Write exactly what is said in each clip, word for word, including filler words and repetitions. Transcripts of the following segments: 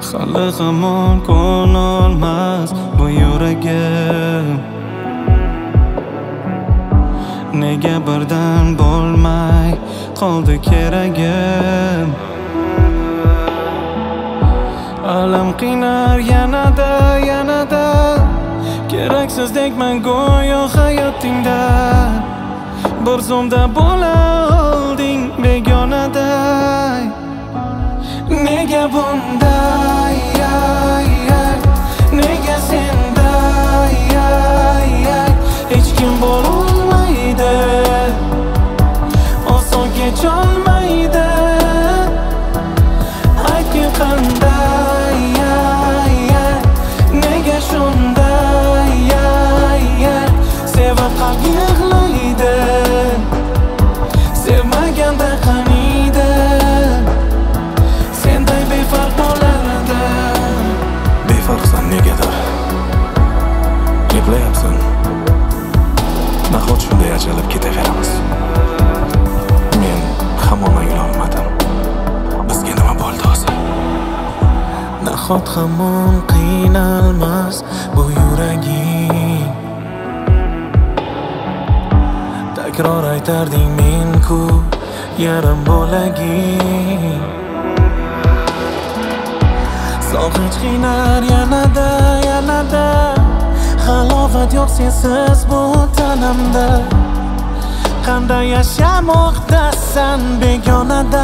hali hamon ko'nolmas bu yuragim. Nega birdan bo'lmay qoldi keragim. Alam qiynar yanada yanada, keraksizdekman go'yo hayotingda. Bir zumda bo'la olding begonaday. Nega bunday, ay, ay, nega senday, ay, ay, hech kim bo'lolmaydi, oson kecholmaydi. Aytgin qanday, ay, ay, nega shunday, ay, ay, sevib qalb yig'laydi, sevmaganda qaniydi. Senday befarq bo'lardi. Befarqsan negadir yig'layapsan. Nahot shunday ajalib ketaveramiz. Men hamon anglolmadim, bizga nima bo'ldi o'zi. Nahot hamon qiynalmas bu yuraging. Takror aytarding men-ku yarim bo'laging. Sog'inch qiynar yanada yanada, halovat yo'q sensiz bu tanamda. Qanday yashamoqdasan begonada.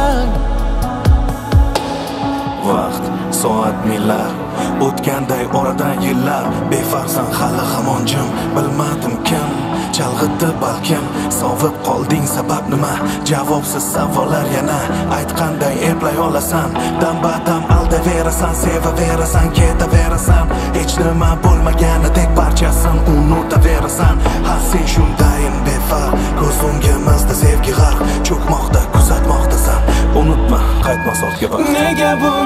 Vaqt, soat, millar o'tganday oradan yillar. Befarqsan hali hamon jim, bilmadim kim chalg'itdi balkim. Sovib qolding sabab nima? Javobsiz savollar yana. Ayt qanday eplay olasan? Dam-badam aldaverasan, sevaverasan, ketaverasan. Hech nima bo'lmaganidek barchasin unutaverasan. Ha sen shundayin befarq, ko'z o'ngimizda sevgi g'arq. Cho'kmoqda kuzatmoqdasan, unutma qaytmas ortga vaqt. Nega bu